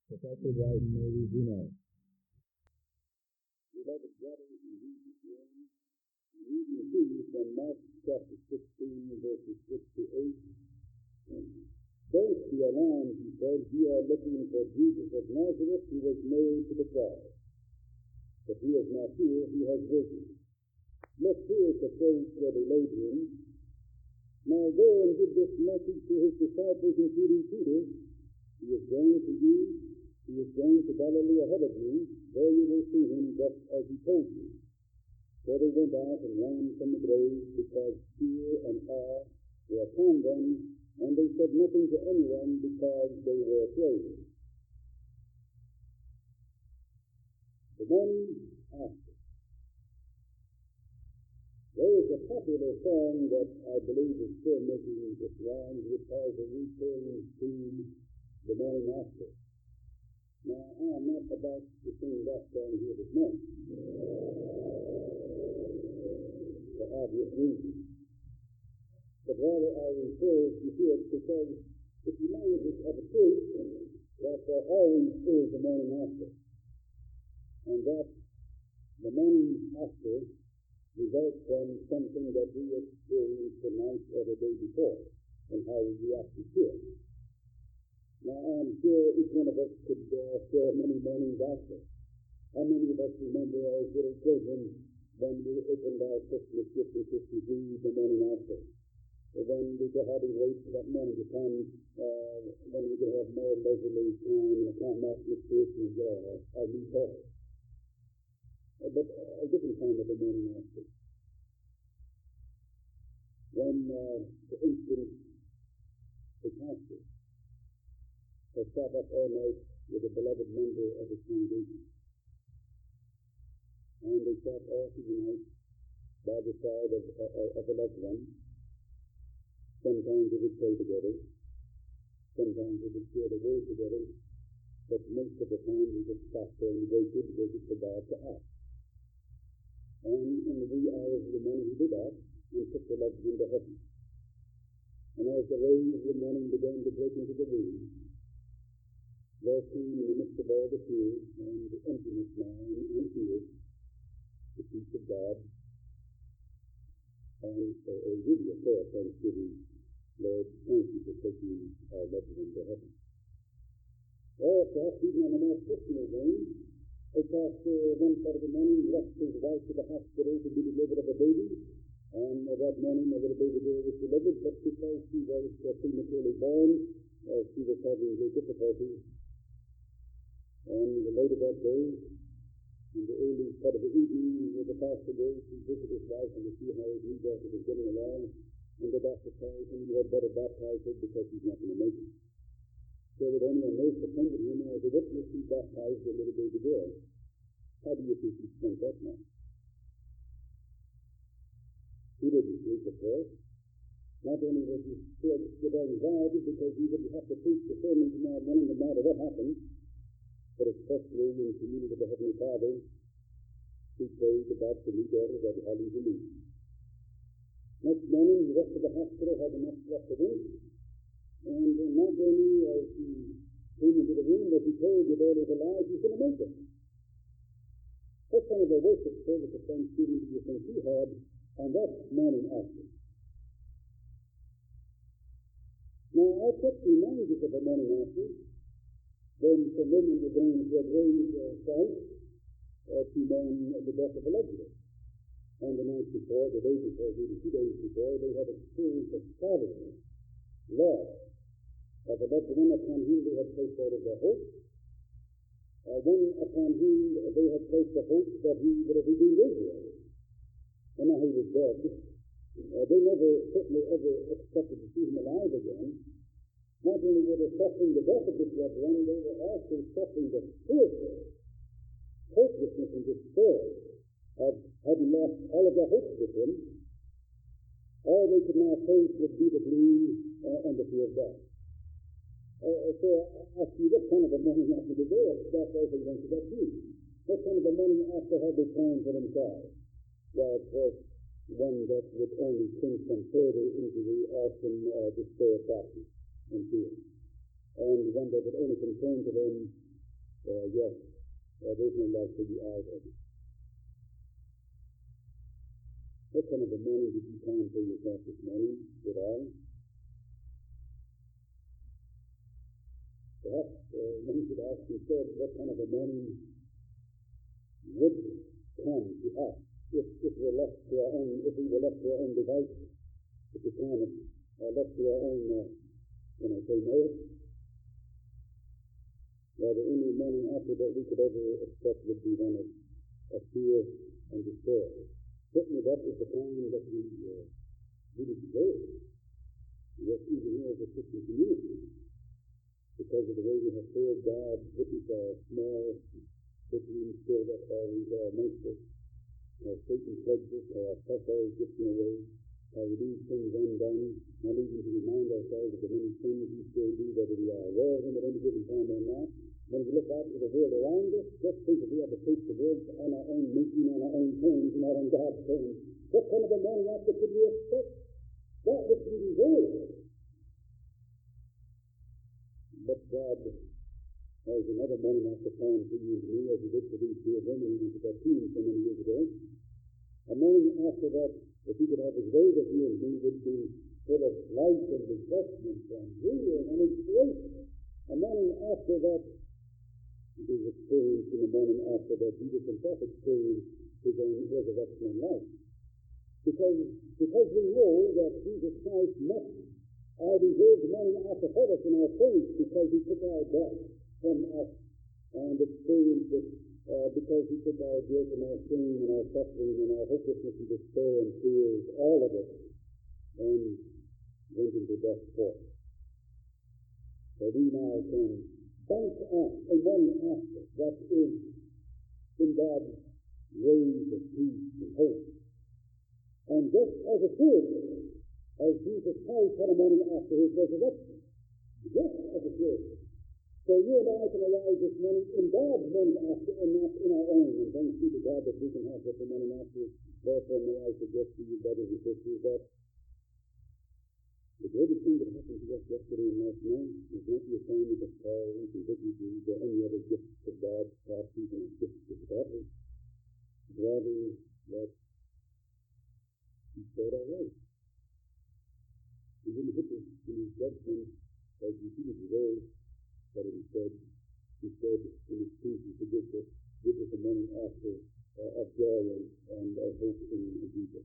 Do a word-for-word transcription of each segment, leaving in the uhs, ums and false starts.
Professor Rice may resume now. Beloved brothers and sisters, again, reading to you from Mark chapter sixteen, verses six to eight. Don't be alarmed, he said. You are looking for Jesus of Nazareth, who was nailed to the cross. But he is not here, he has risen. Look, here is the place where they laid him. Now go and give this message to his disciples, including Peter. He is going to you. He is going to Galilee ahead of you. There you will see him just as he told you. So they went out and ran from the grave, because fear and awe were upon them, and they said nothing to anyone because they were afraid. The morning after. There is a popular song that I believe is still making its rounds, which has a return to the morning after. Now, I am not about to sing that song here this morning, for obvious reasons. But rather I encourage you to it because it reminds us of a truth that there always is a morning after, and that the morning after results from something that we experienced the night or the day before, and how we reacted to it. Now, I'm sure each one of us could uh, share many mornings after. How many of us remember as little children when we opened our Christmas gift in fifty-three, the morning after? When we could hardly wait for that morning to come, uh, when we could have more leisurely time and a calm atmosphere to enjoy our, our new toys. Uh, but uh, a different kind of a morning after. When, uh, for instance, the pastor has sat up all night with a beloved member of his congregation, and they sat all through the night by the side of, uh, of a loved one. Sometimes they would pray together, sometimes they would share the word together, but most of the time they just stopped there and waited, waited for God to act. And in the wee hours of the morning he did act, and took the loved one to heaven. And as the rays of the morning began to break into the room, there came in the midst of all the fear and the emptiness now and fear, the peace of God, and a, a really a prayer of thanksgiving. Lord, thank you for taking our loved one to heaven. Or perhaps even on a more personal vein, a pastor one part of the morning rushed his wife to the hospital to be delivered of a baby, and that morning the little baby girl was delivered, but because she was uh, prematurely born, uh, she was having great difficulties. And later that day, in the early part of the evening, where the pastor goes to visit his wife and to see how his new daughter was getting along, and the doctor tells him you had better baptize her because she's not going to make it. So that only a nurse attended him, and as a witness, he baptized the little baby girl. How do you think he spent that night? He didn't sleep, of course. Not only was he filled with anxiety because he wouldn't have to preach the sermon tomorrow morning no matter what happened, but especially in the communion of the Heavenly Father, he prayed about the new daughter that had him believe. Next morning, he went to the hospital, had enough left to drink, and not only as he came into the room that he told the daughter alive, he's going to make it. What kind of a worship service of thanksgiving do you think he had on that morning after? Now, I kept reminding us of the morning after, when some women were going to have raised uh, sight uh, to mourn the death of a loved one. And the night before, the day before, maybe two days before, they had experienced a sadness, loss of a loved one upon whom they had placed out of their hope, uh, one upon whom they had placed the hope that he would have redeemed Israel. And now he was dead. Uh, they never, certainly ever expected to see him alive again. Not only were they suffering the death of this loved one, they were also suffering the fearful hopelessness and despair of having lost all of their hopes with him. All they could now face would be the gloom uh, and the fear of death. Uh, so I ask you, what kind of a morning after the day that was they went to that view? What kind of a morning after had they planned for themselves? Well, of course, one that would only sink them further into the awesome uh, despair of darkness and fear. And one that would only confirm to them uh, yes, uh, there's no life for you either. What kind of a morning did you plan for yourself this morning? Did I? Perhaps uh, one should ask instead, what kind of a morning would come to us if, if we're left to our own, if we were left to our own devices, if we kind of uh, left to our own, uh, can I say, merit? Well, the only morning after that we could ever expect would be one of, of fear and despair. Certainly that is the kind that we uh, really deserve. Yes, even here as a Christian community, because of the way we have failed God, witness our small victories still that always are amongst us, how Satan plagues us, how our flesh always gets in the way, how we leave things undone, not even to remind ourselves of the many sins we still do, whether we are aware of them at any given time or not. When we look out to the world around us, just think if we have to preach the word on our own making, on our own terms, not on God's terms. What kind of a morning after could we expect? That which we deserve. But God has another morning after plan for you and me, as he did for these dear women who took that team so many years ago. A morning after that, if he could have his way with you and me, would be full of life and refreshment and zeal and inspiration. A morning after that, it is experienced in the morning after that Jesus himself experienced his own resurrection and life. Because, because we know that Jesus Christ met our deserved morning after for us in our faith, because he took our death from us and experienced it uh, because he took our guilt and our shame and our suffering and our hopelessness and despair and fears, all of it, and went into death for us. So we now can bank on a morning after that is in God's ways of peace and hope. And just as assuredly as Jesus Christ had a morning after his resurrection, just as assuredly. So you and I can arise this morning in God's morning after and not in our own. And thanks be to God that we can have such a morning after. Therefore may I suggest to you, brothers and sisters, that the greatest thing that happened to us yesterday and last night is not the assignment of Paul and conviction or any other gifts of God, passions and gifts of God, but rather that he said our way. He didn't hit us in his judgment as repeated words, but instead, he said in his peace and forgiveness, give us a morning after uh, of joy and, and of hope in Jesus.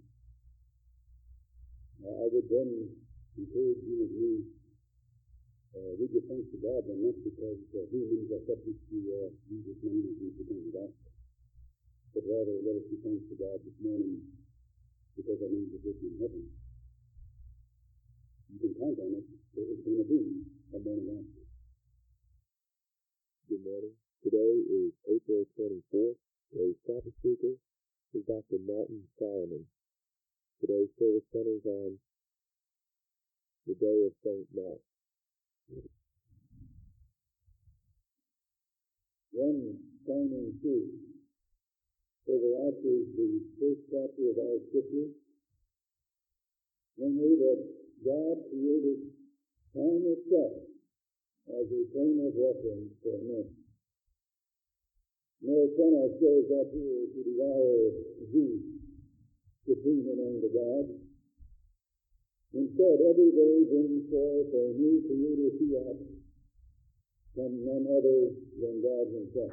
Uh, I would then encourage you and me, uh, we give thanks to God, and not because uh, humans are subject to uh, Jesus' name and Jesus' name the gospel, but rather let us give thanks to God this morning because our names are written in heaven. You can count on it, there is going to be a morning after. Good morning. Today is April twenty-fourth. Today's topic speaker is Doctor Martin Solomon. Today's service centers on the day of Saint Mark. Then, Simon two. So the after the first chapter of our scripture, we know that God created time itself as a frame of reference for men. No cannot shows up here to desire Zeus, supreme among the gods. Instead, every day brings forth a new creator fiat from none other than